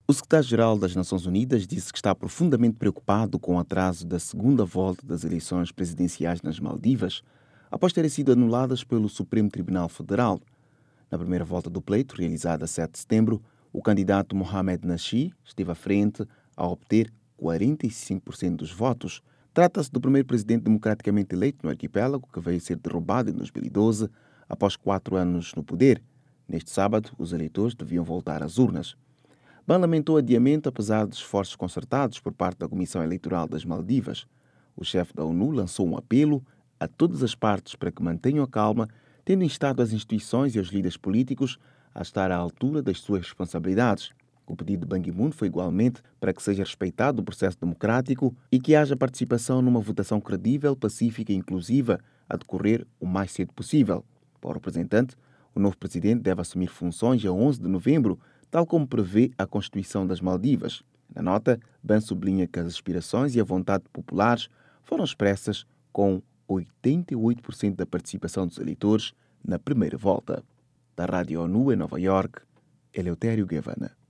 O secretário-geral das Nações Unidas disse que está profundamente preocupado com o atraso da segunda volta das eleições presidenciais nas Maldivas, após terem sido anuladas pelo Supremo Tribunal Federal. Na primeira volta do pleito, realizada a 7 de setembro, o candidato Mohamed Nasheed esteve à frente ao obter 45% dos votos. Trata-se do primeiro presidente democraticamente eleito no arquipélago, que veio a ser derrubado em 2012, após 4 anos no poder. Neste sábado, os eleitores deviam voltar às urnas. Ban lamentou o adiamento apesar de esforços concertados por parte da Comissão Eleitoral das Maldivas. O chefe da ONU lançou um apelo a todas as partes para que mantenham a calma, tendo instado as instituições e os líderes políticos a estar à altura das suas responsabilidades. O pedido de Ban Ki-moon foi igualmente para que seja respeitado o processo democrático e que haja participação numa votação credível, pacífica e inclusiva a decorrer o mais cedo possível. Para o representante, o novo presidente deve assumir funções a 11 de novembro, tal como prevê a Constituição das Maldivas. Na nota, Ban sublinha que as aspirações e a vontade populares foram expressas com 88% da participação dos eleitores na primeira volta. Da Rádio ONU em Nova York, Eleutério Guevara.